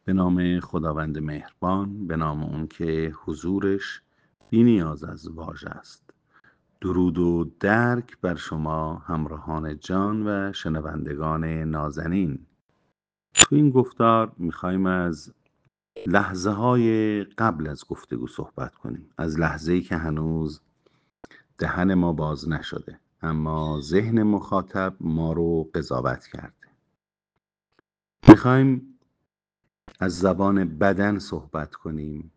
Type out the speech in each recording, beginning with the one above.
به نام خداوند مهربان، به نام اون که حضورش بی نیاز از واژه است. درود و درک بر شما همراهان جان و شنوندگان نازنین. تو این گفتار میخوایم از لحظه های قبل از گفتگو صحبت کنیم، از لحظه‌ای که هنوز دهن ما باز نشده اما ذهن مخاطب ما رو قضاوت کرده. میخوایم از زبان بدن صحبت کنیم.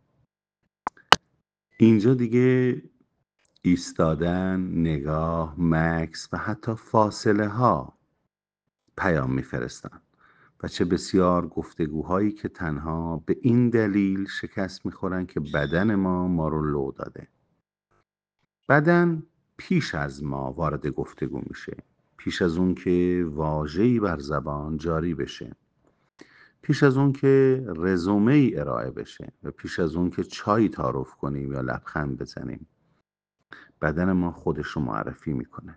اینجا دیگه ایستادن، نگاه، مکث و حتی فاصله ها پیام میفرستن و چه بسیار گفتگوهایی که تنها به این دلیل شکست میخورن که بدن ما رو لو داده. بدن پیش از ما وارد گفتگو میشه، پیش از اون که واژه‌ای بر زبان جاری بشه، پیش از اون که رزومه ای ارائه بشه و پیش از اون که چای تعارف کنیم یا لبخند بزنیم. بدن ما خودش رو معرفی میکنه.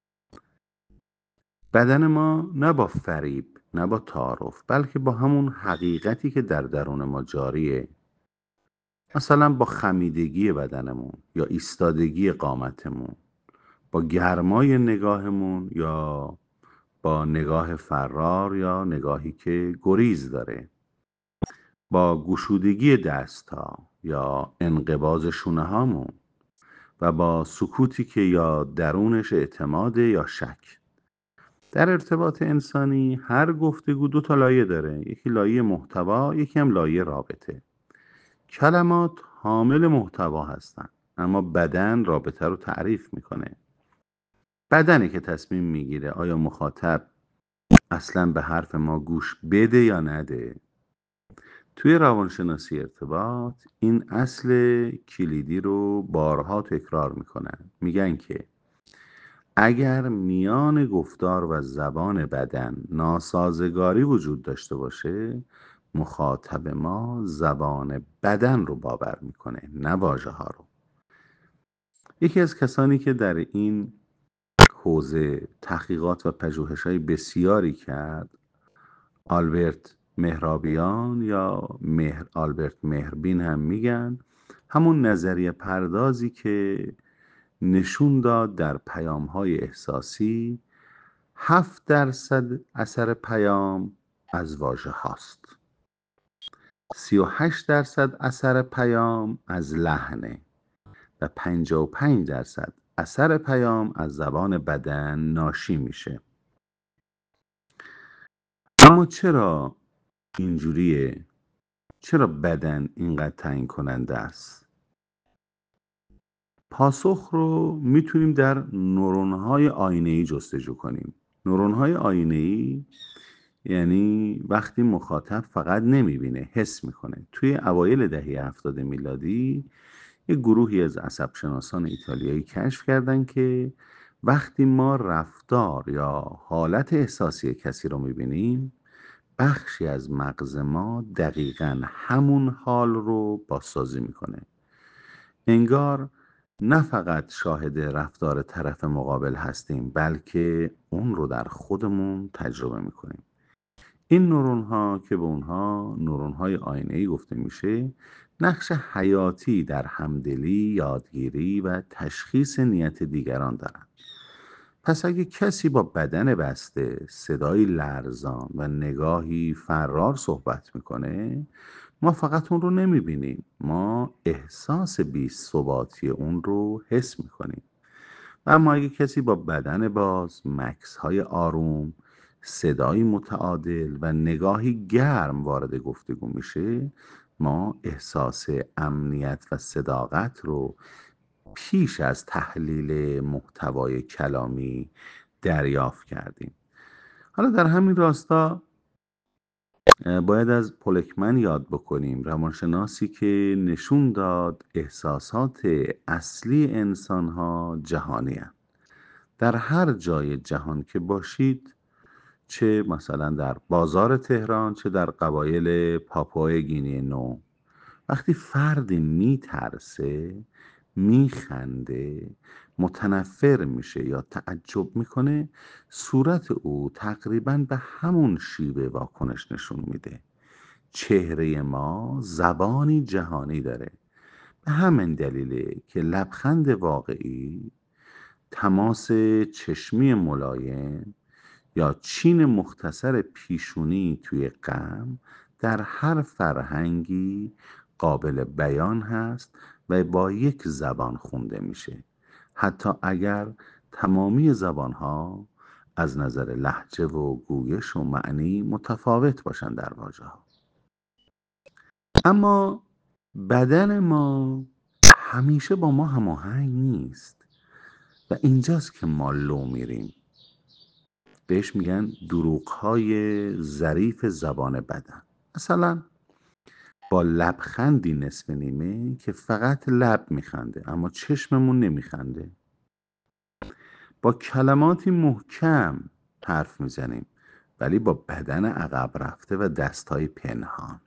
بدن ما نه با فریب، نه با تعارف، بلکه با همون حقیقتی که در درون ما جاریه، مثلا با خمیدگی بدنمون یا ایستادگی قامتمون، با گرمای نگاهمون یا با نگاه فرار یا نگاهی که گریز داره، با گشودگی دست‌ها یا انقباض شونه هامون و با سکوتی که یا درونش اعتماد یا شک. در ارتباط انسانی هر گفتگو دو تا لایه داره، یکی لایه محتوا، یکی هم لایه رابطه. کلمات حامل محتوا هستن اما بدن رابطه رو تعریف میکنه. بدنی که تصمیم میگیره آیا مخاطب اصلا به حرف ما گوش بده یا نده. توی روانشناسی ارتباط این اصل کلیدی رو بارها تکرار میکنن. میگن که اگر میان گفتار و زبان بدن ناسازگاری وجود داشته باشه، مخاطب ما زبان بدن رو باور میکنه، نه واژه ها رو. یکی از کسانی که در این حوزه تحقیقات و پژوهش‌های بسیاری کرد، آلبرت مهرابیان یا آلبرت مهربین هم میگن، همون نظریه پردازی که نشون داد در پیام‌های احساسی 7% اثر پیام از واژه هاست، 38% اثر پیام از لحنه و 55% اثر پیام از زبان بدن ناشی میشه. اما چرا اینجوریه؟ چرا بدن اینقدر تعیین کننده است؟ پاسخ رو میتونیم در نورون‌های آینه‌ای جستجو کنیم. نورون‌های آینه‌ای یعنی وقتی مخاطب فقط نمیبینه، حس میکنه. توی اوایل دهه 70 میلادی یک گروهی از عصبشناسان ایتالیایی کشف کردن که وقتی ما رفتار یا حالت احساسی کسی رو میبینیم، بخشی از مغز ما دقیقاً همون حال رو بازسازی میکنه. انگار نه فقط شاهد رفتار طرف مقابل هستیم، بلکه اون رو در خودمون تجربه میکنیم. این نورون ها که به اونها نورون های آینه‌ای گفته میشه، نقش حیاتی در همدلی، یادگیری و تشخیص نیت دیگران دارند. پس اگه کسی با بدن بسته، صدایی لرزان و نگاهی فرار صحبت میکنه، ما فقط اون رو نمیبینیم، ما احساس بی‌ثباتی اون رو حس میکنیم. و اما اگه کسی با بدن باز، مکث های آروم، صدایی متعادل و نگاهی گرم وارد گفتگو میشه، ما احساس امنیت و صداقت رو پیش از تحلیل محتوای کلامی دریافت کردیم. حالا در همین راستا باید از پولکمن یاد بکنیم، روانشناسی که نشون داد احساسات اصلی انسان‌ها جهانی هستند. در هر جای جهان که باشید، چه مثلا در بازار تهران، چه در قبایل پاپوای گینی نو، وقتی فردی میترسه، میخنده، متنفر میشه یا تعجب میکنه، صورت او تقریبا به همون شیوه واکنش نشون میده. چهره ما زبانی جهانی داره. به همین دلیله که لبخند واقعی، تماس چشمی ملایم یا چین مختصر پیشونی توی غم در هر فرهنگی قابل بیان هست و با یک زبان خونده میشه، حتی اگر تمامی زبانها از نظر لهجه و گویش و معنی متفاوت باشن در واژه ها. اما بدن ما همیشه با ما هماهنگ نیست و اینجاست که ما لو میریم. بهش میگن دروغ‌های ظریف زبان بدن. مثلا با لبخندی نصف نیمه که فقط لب میخنده اما چشممون نمیخنده. با کلماتی محکم حرف میزنیم ولی با بدن عقب رفته و دستای پنهان.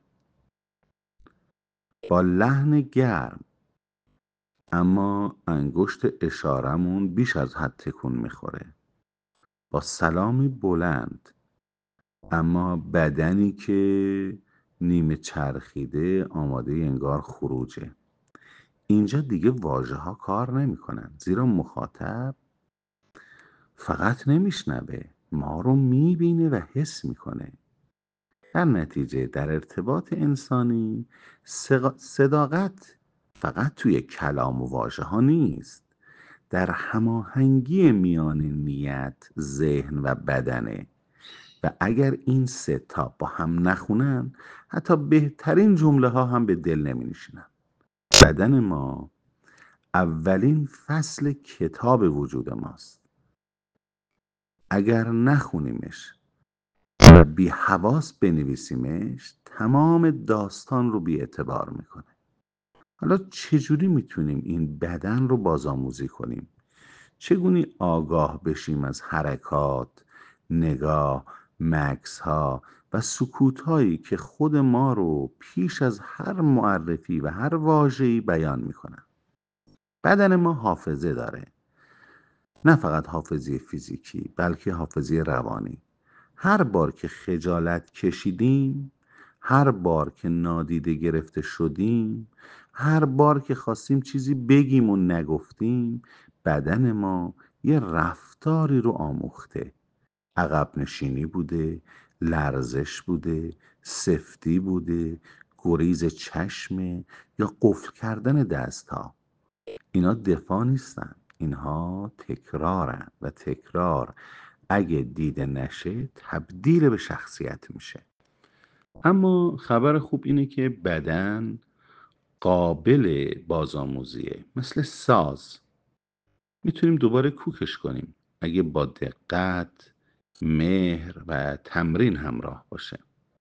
با لحن گرم اما انگشت اشارمون بیش از حد تکون میخوره. با سلامی بلند اما بدنی که نیمه چرخیده آماده انگار خروجه. اینجا دیگه واژه ها کار نمیکنن، زیرا مخاطب فقط نمیشنوه، ما رو میبینه و حس میکنه. در نتیجه در ارتباط انسانی صداقت فقط توی کلام و واژه ها نیست، در هماهنگی میان نیت، ذهن و بدنه. و اگر این سه تا با هم نخونن، حتی بهترین جمله ها هم به دل نمی نشینن. بدن ما اولین فصل کتاب وجود ماست. اگر نخونیمش و بی حواس بنویسیمش، تمام داستان رو بی اعتبار میکنه. حالا چجوری میتونیم این بدن رو بازآموزی کنیم؟ چگونه آگاه بشیم از حرکات، نگاه، مکث ها و سکوت هایی که خود ما رو پیش از هر معرفی و هر واژه‌ای بیان میکنن؟ بدن ما حافظه داره، نه فقط حافظه فیزیکی بلکه حافظه روانی. هر بار که خجالت کشیدیم، هر بار که نادیده گرفته شدیم، هر بار که خواستیم چیزی بگیم و نگفتیم، بدن ما یه رفتاری رو آموخته. عقب نشینی بوده، لرزش بوده، سفتی بوده، گریز چشم یا قفل کردن دست ها. اینا دفاع نیستن، اینها تکرارن و تکرار اگه دیده نشه تبدیل به شخصیت میشه. اما خبر خوب اینه که بدن قابل بازآموزیه. مثل ساز میتونیم دوباره کوکش کنیم اگه با دقت، مهر و تمرین همراه باشه.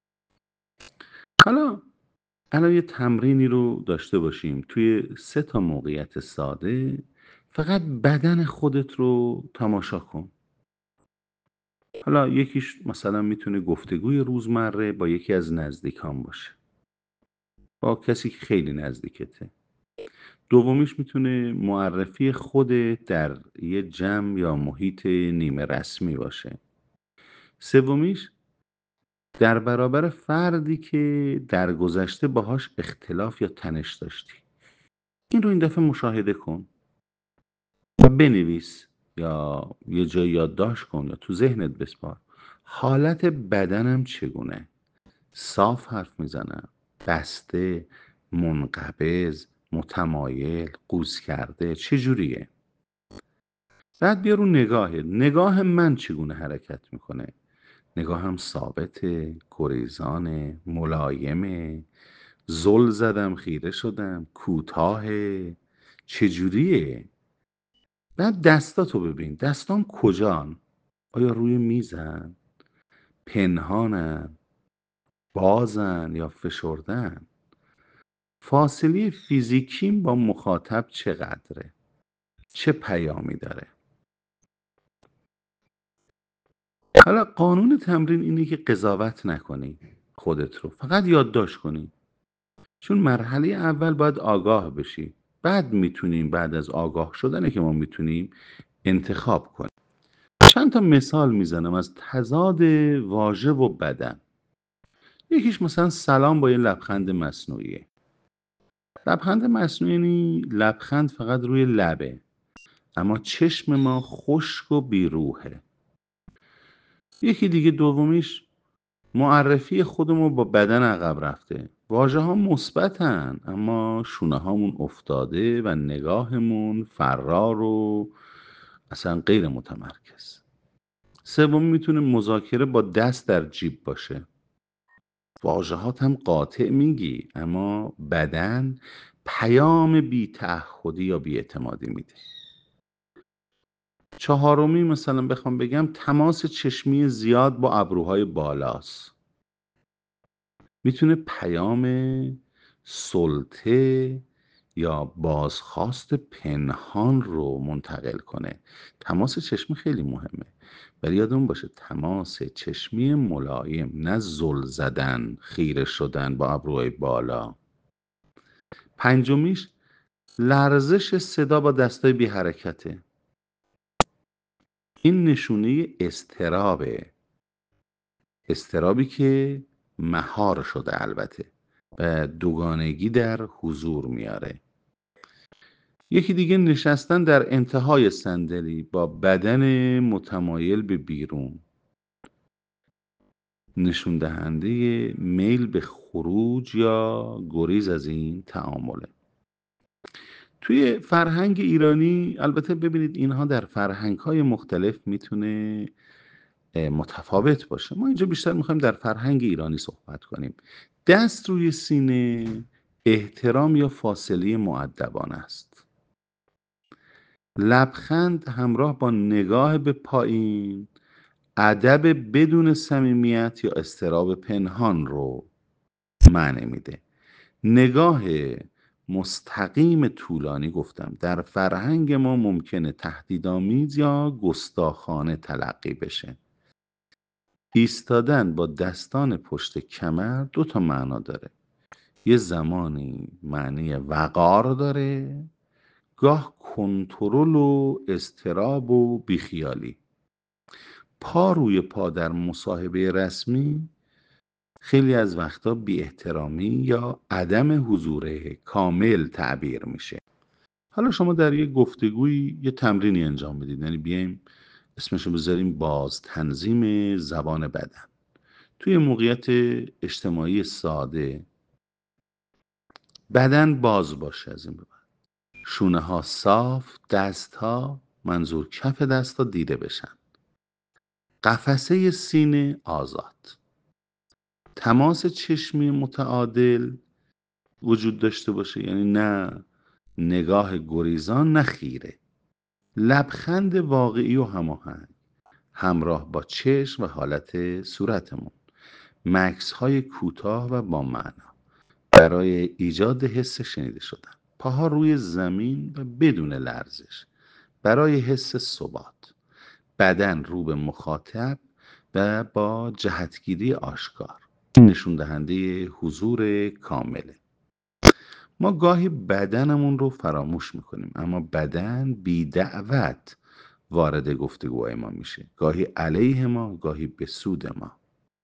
حالا الان یه تمرینی رو داشته باشیم. توی 3 تا موقعیت ساده فقط بدن خودت رو تماشا کن. حالا یکیش مثلا میتونه گفتگوی روزمره با یکی از نزدیکان باشه، با کسی که خیلی نزدیکته. دومیش میتونه معرفی خودت در یه جمع یا محیط نیمه رسمی باشه. سومیش در برابر فردی که در گذشته باهاش اختلاف یا تنش داشتی. این رو این دفعه مشاهده کن و بنویس یا یه جای یادداشت کن یا تو ذهنت بسپار. حالت بدنم چگونه؟ صاف حرف میزنم، بسته، منقبض، متمایل، قوز کرده، چجوریه؟ بعد بیا رو نگاه من چگونه حرکت میکنه؟ نگاهم ثابته، گریزانه، ملایمه، زل زدم، خیره شدم، کوتاهه، چجوریه؟ بعد دستاتو ببین، دستام کجان؟ آیا روی میزن؟ پنهانن؟ بازن یا فشردن؟ فاصله فیزیکیم با مخاطب چقدره؟ چه پیامی داره؟ حالا قانون تمرین اینه که قضاوت نکنی خودت رو، فقط یادداشت کنی. چون مرحله اول باید آگاه بشی، بعد میتونیم، بعد از آگاه شدنه که ما میتونیم انتخاب کنیم. چند تا مثال میزنم از تضاد واژه و بدن. یکیش مثلا سلام با یه لبخند مصنوعیه. لبخند مصنوعی یعنی لبخند فقط روی لبه، اما چشم ما خشک و بیروحه. یکی دیگه دومیش معرفی خودمون با بدن عقب رفته. واژه ها مثبتن اما شونه هامون افتاده و نگاهمون فرار و اصلا غیر متمرکز. سوم میتونه مذاکره با دست در جیب باشه. واژه‌هات هم قاطع میگی اما بدن پیام بی تعهدی یا بی اعتمادی میده. چهارمی مثلا بخوام بگم تماس چشمی زیاد با ابروهای بالاست. میتونه پیام سلطه یا بازخواست پنهان رو منتقل کنه. تماس چشمی خیلی مهمه، ولی یادمون باشه تماس چشمی ملایم، نه زل زدن، خیره شدن با ابروهای بالا. پنجمیش لرزش صدا با دستای بی حرکته. این نشونه اضطرابه، اضطرابی که مهار شده البته و دوگانگی در حضور میاره. یکی دیگه نشستن در انتهای صندلی با بدن متمایل به بیرون، نشون دهنده میل به خروج یا گریز از این تعامله. توی فرهنگ ایرانی البته ببینید اینها در فرهنگ‌های مختلف میتونه متفاوت باشه. ما اینجا بیشتر میخوایم در فرهنگ ایرانی صحبت کنیم. دست روی سینه احترام یا فاصله مؤدبانه است. لبخند همراه با نگاه به پایین ادب بدون صمیمیت یا اضطراب پنهان رو معنی میده. نگاه مستقیم طولانی گفتم در فرهنگ ما ممکنه تهدیدآمیز یا گستاخانه تلقی بشه. ایستادن با دستان پشت کمر 2 تا معنا داره. یه زمانی معنی وقار داره، گاه کنترل و اضطراب و بیخیالی. پا روی پا در مصاحبه رسمی خیلی از وقتا بی احترامی یا عدم حضور کامل تعبیر میشه. حالا شما در یه گفتگوی یه تمرینی انجام بدید، یعنی بیایم اسمشو بذاریم باز تنظیم زبان بدن. توی موقعیت اجتماعی ساده بدن باز باشه، از این به بعد شونه ها صاف، دست ها منظور کف دست ها دیده بشن، قفسه سینه آزاد، تماس چشمی متعادل وجود داشته باشه، یعنی نه نگاه گریزان نه خیره، لبخند واقعی و هماهنگ همراه با چشم و حالت صورتمون، مکس های کوتاه و با معنا برای ایجاد حس شنیده شدن، پاها روی زمین و بدون لرزش برای حس ثبات، بدن رو به مخاطب و با جهتگیری آشکار. این نشون دهنده حضور کامله. ما گاهی بدنمون رو فراموش میکنیم اما بدن بی دعوت وارد گفتگوهای ما میشه، گاهی علیه ما، گاهی به سود ما.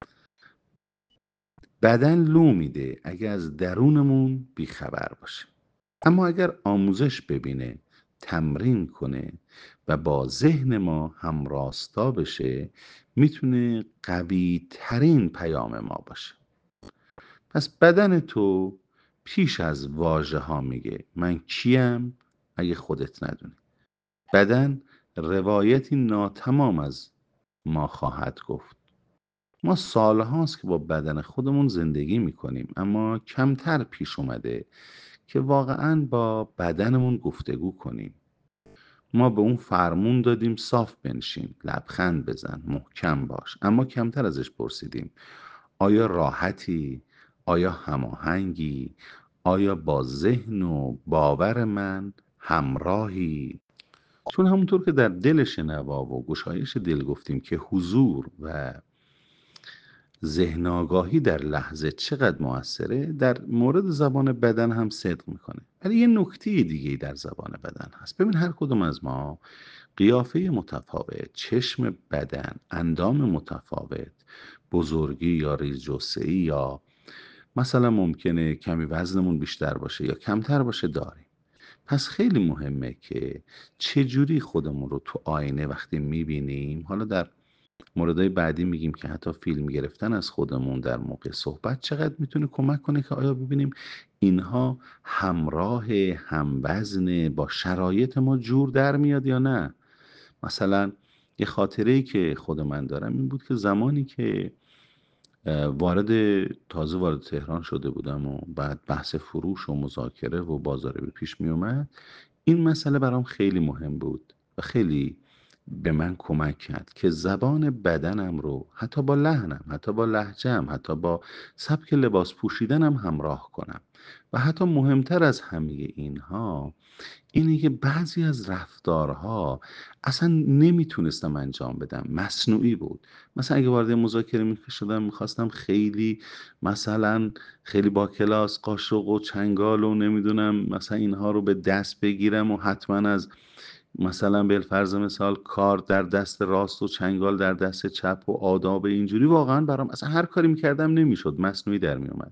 بدن لو میده اگه از درونمون بیخبر باشه، اما اگر آموزش ببینه، تمرین کنه و با ذهن ما همراستا بشه میتونه قوی ترین پیام ما باشه. پس بدن تو پیش از واژه ها میگه من کیم اگه خودت ندونی. بدن روایتی ناتمام از ما خواهد گفت. ما سالهاست که با بدن خودمون زندگی میکنیم اما کمتر پیش اومده که واقعا با بدنمون گفتگو کنیم. ما به اون فرمون دادیم صاف بنشین، لبخند بزن، محکم باش، اما کمتر ازش پرسیدیم آیا راحتی؟ آیا هماهنگی؟ آیا با ذهن و باور من همراهی؟ چون همونطور که در دل شنوا و گشایش دل گفتیم که حضور و ذهن آگاهی در لحظه چقدر موثره، در مورد زبان بدن هم صدق میکنه. ولی یه نکته دیگه در زبان بدن هست. ببین هر کدوم از ما قیافه متفاوت، چشم بدن، اندام متفاوت بزرگی یا ریز جثه‌ای یا مثلا ممکنه کمی وزنمون بیشتر باشه یا کمتر باشه داریم. پس خیلی مهمه که چجوری خودمون رو تو آینه وقتی میبینیم، حالا در موردهای بعدی میگیم که حتی فیلم گرفتن از خودمون در موقع صحبت چقدر میتونه کمک کنه که آیا ببینیم اینها همراه هموزن با شرایط ما جور در میاد یا نه. مثلا یه خاطره‌ای که خود من دارم این بود که زمانی که تازه وارد تهران شده بودم و بعد بحث فروش و مذاکره و بازاریابی پیش می اومد، این مسئله برام خیلی مهم بود و خیلی به من کمک کرد که زبان بدنم رو حتی با لحنم، حتی با لهجه‌ام، حتی با سبک لباس پوشیدنم همراه کنم. و حتی مهمتر از همه اینها اینه که بعضی از رفتارها اصلا نمیتونستم انجام بدم، مصنوعی بود. مثلا اگه وارد مذاکره شدم میخواستم خیلی مثلا خیلی با کلاس قاشق و چنگال و نمیدونم مثلا اینها رو به دست بگیرم و حتما از مثلا بالفرض مثال کار در دست راست و چنگال در دست چپ و آداب اینجوری، واقعا برام اصلا هر کاری میکردم نمیشد، مصنوعی در میومد.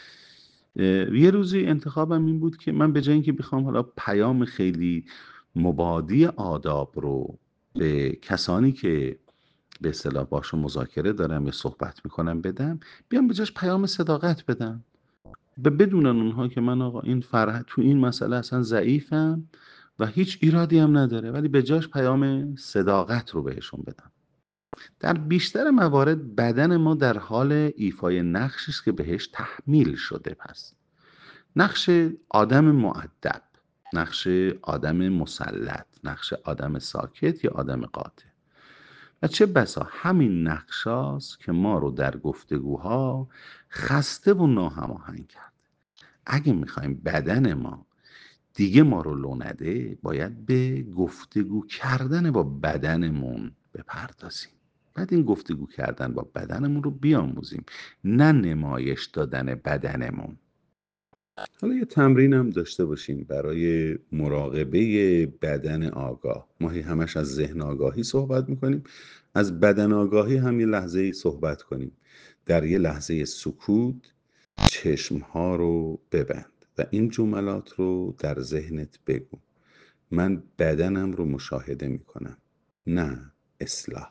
یه روزی انتخابم این بود که من به جای اینکه بخوام حالا پیام خیلی مبادی آداب رو به کسانی که به اصطلاح باشون مذاکره دارم یا صحبت میکنم بدم، بیام به جاش پیام صداقت بدم، بدونن اونها که من آقا این تو این مسئله اصلا ضعیفم و هیچ ایرادی هم نداره، ولی به جاش پیام صداقت رو بهشون بدم. در بیشتر موارد بدن ما در حال ایفای نقشی است که بهش تحمیل شده. پس نقش آدم مؤدب، نقش آدم مسلط، نقش آدم ساکت یا آدم قاطع. و چه بسا همین نقشاست که ما رو در گفتگوها خسته و ناهماهنگ کرد. اگه میخوایم بدن ما دیگه ما رو لو نده، باید به گفتگو کردن با بدنمون بپردازیم. بعد این گفتگو کردن با بدنمون رو بیاموزیم، نه نمایش دادن بدنمون. حالا یه تمرین هم داشته باشیم برای مراقبه بدن آگاه. ما همش از ذهن آگاهی صحبت میکنیم، از بدن آگاهی هم یه لحظه صحبت کنیم. در یه لحظه سکوت چشمها رو ببند و این جملات رو در ذهنت بگو: من بدنم رو مشاهده میکنم، نه اصلاح.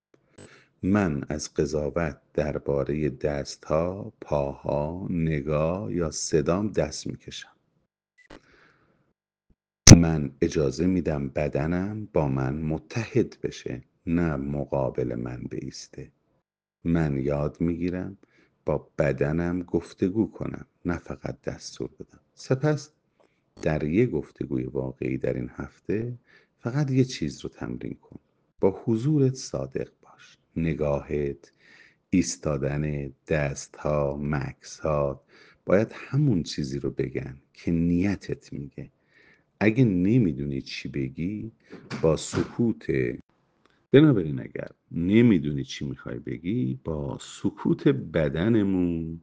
من از قضاوت درباره دستها، پاها، نگاه یا صدام دست میکشم. من اجازه میدم بدنم با من متحد بشه، نه مقابل من بایسته. من یاد میگیرم با بدنم گفتگو کنم، نه فقط دستور بدم. سپس در یک گفتگوی واقعی در این هفته فقط یه چیز رو تمرین کن: با حضورت صادق باش. نگاهت، ایستادن، دستها، مکسات باید همون چیزی رو بگن که نیتت میگه. اگه نمیدونی چی بگی، با سکوت بنابراین اگر نمیدونی چی میخوای بگی، با سکوت بدنمون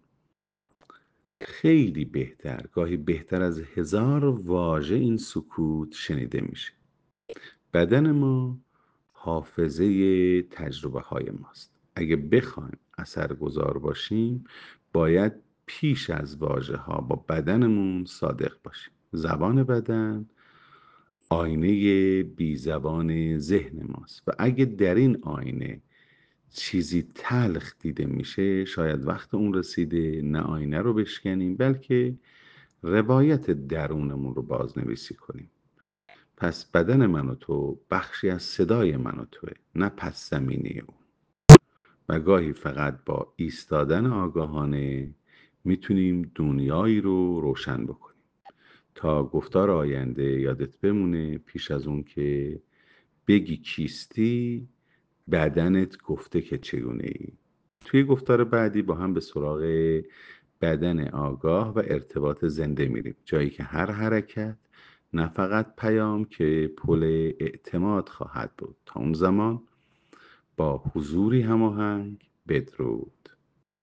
خیلی بهتر، گاهی بهتر از 1000 واژه این سکوت شنیده میشه. بدن ما حافظه تجربه های ماست. اگه بخوایم اثرگذار باشیم، باید پیش از واژه ها با بدنمون صادق باشیم. زبان بدن آینه بی زبان ذهن ماست و اگه در این آینه چیزی تلخ دیده میشه، شاید وقت اون رسیده نه آینه رو بشکنیم، بلکه روایت درونمون رو بازنویسی کنیم. پس بدن من و تو بخشی از صدای من و توه، نه پس زمینه اون. و گاهی فقط با ایستادن آگاهانه میتونیم دنیایی رو روشن بکنیم. تا گفتار آینده یادت بمونه، پیش از اون که بگی کیستی، بدنت گفته که چگونه ای. توی گفتار بعدی با هم به سراغ بدن آگاه و ارتباط زنده میریم، جایی که هر حرکت نه فقط پیام که پل اعتماد خواهد بود. تا اون زمان با حضوری هماهنگ بدرود.